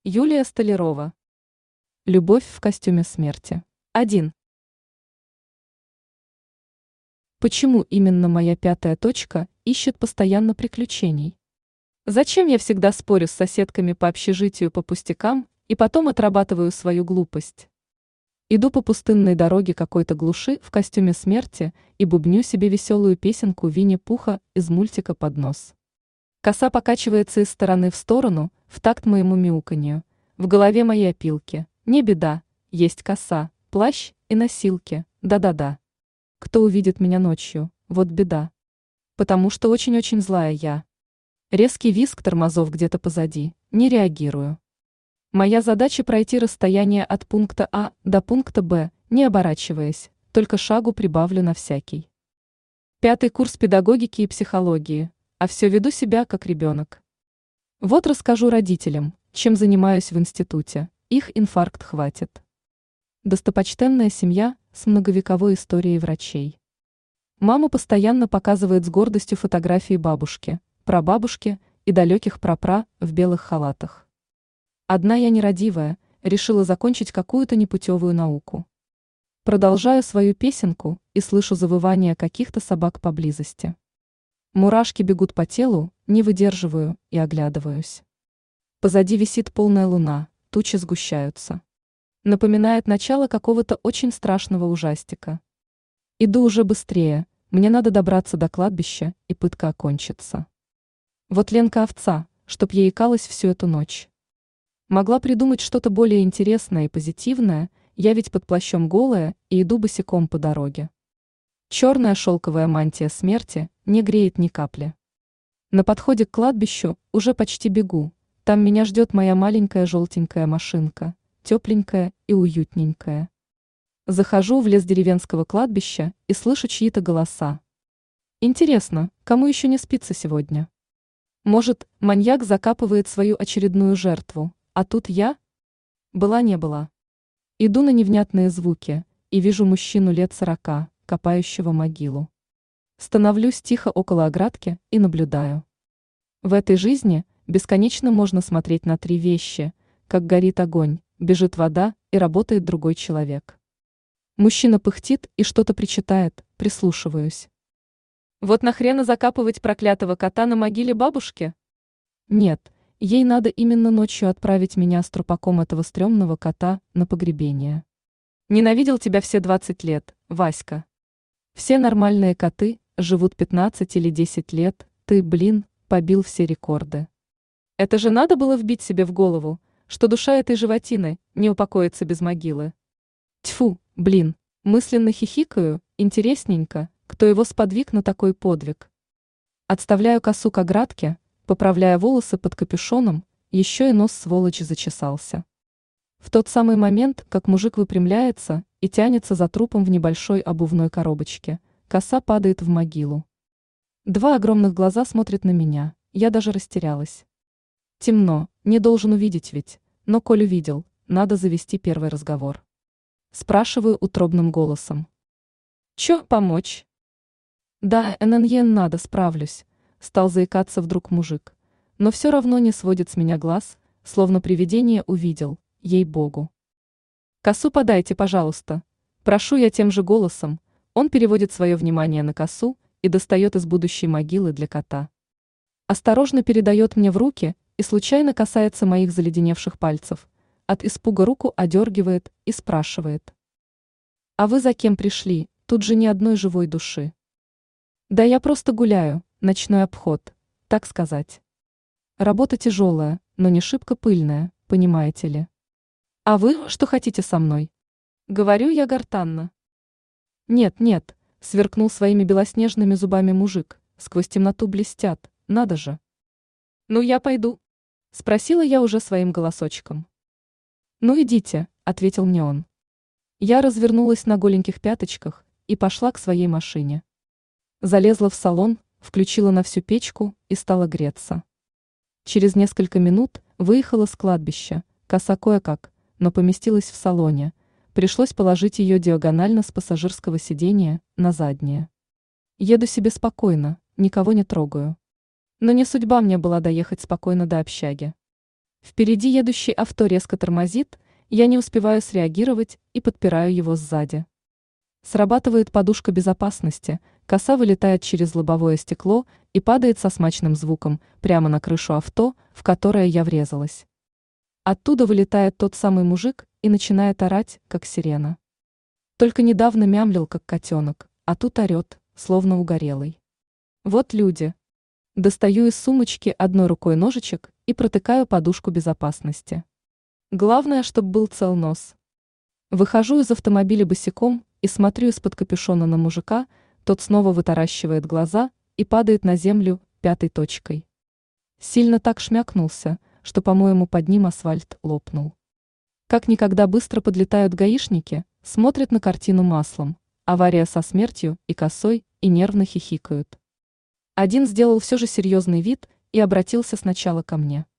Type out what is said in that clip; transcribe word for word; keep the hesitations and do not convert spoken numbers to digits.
Юлия Столярова. Любовь в костюме смерти. Один. Почему именно моя пятая точка ищет постоянно приключений? Зачем я всегда спорю с соседками по общежитию по пустякам и потом отрабатываю свою глупость? Иду по пустынной дороге какой-то глуши в костюме смерти и бубню себе веселую песенку Винни-Пуха из мультика под нос. Коса покачивается из стороны в сторону в такт моему мяуканью. В голове моей опилки. Не беда, есть коса, плащ и носилки, да-да-да. Кто увидит меня ночью, вот беда. Потому что очень-очень злая я. Резкий визг тормозов где-то позади, не реагирую. Моя задача пройти расстояние от пункта А до пункта Б, не оборачиваясь, только шагу прибавлю на всякий. Пятый курс педагогики и психологии, а все веду себя как ребенок. Вот расскажу родителям, чем занимаюсь в институте, их инфаркт хватит. Достопочтенная семья с многовековой историей врачей. Мама постоянно показывает с гордостью фотографии бабушки, прабабушки и далеких прапра в белых халатах. Одна я нерадивая, решила закончить какую-то непутевую науку. Продолжаю свою песенку и слышу завывание каких-то собак поблизости. Мурашки бегут по телу, не выдерживаю и оглядываюсь. Позади висит полная луна, тучи сгущаются. Напоминает начало какого-то очень страшного ужастика. Иду уже быстрее, мне надо добраться до кладбища, и пытка окончится. Вот Ленка овца, чтоб ей икалась всю эту ночь. Могла придумать что-то более интересное и позитивное, я ведь под плащом голая и иду босиком по дороге. Черная шелковая мантия смерти не греет ни капли. На подходе к кладбищу уже почти бегу, там меня ждет моя маленькая желтенькая машинка, тепленькая и уютненькая. Захожу в лес деревенского кладбища и слышу чьи-то голоса. Интересно, кому еще не спится сегодня? Может, маньяк закапывает свою очередную жертву, а тут я? Была не была. Иду на невнятные звуки и вижу мужчину лет сорока, копающего могилу. Становлюсь тихо около оградки и наблюдаю. В этой жизни бесконечно можно смотреть на три вещи, как горит огонь, бежит вода и работает другой человек. Мужчина пыхтит и что-то причитает, прислушиваюсь. Вот нахрена закапывать проклятого кота на могиле бабушки? Нет, ей надо именно ночью отправить меня с трупаком этого стрёмного кота на погребение. Ненавидел тебя все двадцать лет, Васька. Все нормальные коты живут пятнадцать или десять лет, ты, блин, побил все рекорды. Это же надо было вбить себе в голову, что душа этой животины не упокоится без могилы. Тьфу, блин, мысленно хихикаю, интересненько, кто его сподвиг на такой подвиг. Отставляю косу к оградке, поправляя волосы под капюшоном, еще и нос сволочи зачесался. В тот самый момент, как мужик выпрямляется и тянется за трупом в небольшой обувной коробочке, коса падает в могилу. Два огромных глаза смотрят на меня, я даже растерялась. Темно, не должен увидеть ведь, но коль увидел, надо завести первый разговор. Спрашиваю утробным голосом. Чё, помочь? Да, эн-эн-ен надо, справлюсь, стал заикаться вдруг мужик, но все равно не сводит с меня глаз, словно привидение увидел, ей-богу. Косу подайте, пожалуйста. Прошу я тем же голосом, он переводит свое внимание на косу и достает из будущей могилы для кота. Осторожно передает мне в руки и случайно касается моих заледеневших пальцев, от испуга руку одергивает и спрашивает. А вы за кем пришли, тут же ни одной живой души. Да я просто гуляю, ночной обход, так сказать. Работа тяжелая, но не шибко пыльная, понимаете ли. А вы что хотите со мной? Говорю я гортанно. Нет, нет, сверкнул своими белоснежными зубами мужик, сквозь темноту блестят, надо же. Ну я пойду, спросила я уже своим голосочком. Ну идите, ответил мне он. Я развернулась на голеньких пяточках и пошла к своей машине. Залезла в салон, включила на всю печку и стала греться. Через несколько минут выехала с кладбища, коса кое-как, но поместилась в салоне, пришлось положить ее диагонально с пассажирского сиденья на заднее. Еду себе спокойно, никого не трогаю. Но не судьба мне была доехать спокойно до общаги. Впереди едущий авто резко тормозит, я не успеваю среагировать и подпираю его сзади. Срабатывает подушка безопасности, коса вылетает через лобовое стекло и падает со смачным звуком прямо на крышу авто, в которое я врезалась. Оттуда вылетает тот самый мужик и начинает орать, как сирена. Только недавно мямлил, как котенок, а тут орет, словно угорелый. Вот люди. Достаю из сумочки одной рукой ножичек и протыкаю подушку безопасности. Главное, чтобы был цел нос. Выхожу из автомобиля босиком и смотрю из-под капюшона на мужика, тот снова вытаращивает глаза и падает на землю пятой точкой. Сильно так шмякнулся, что, по-моему, под ним асфальт лопнул. Как никогда быстро подлетают гаишники, смотрят на картину маслом, авария со смертью и косой, и нервно хихикают. Один сделал все же серьезный вид и обратился сначала ко мне.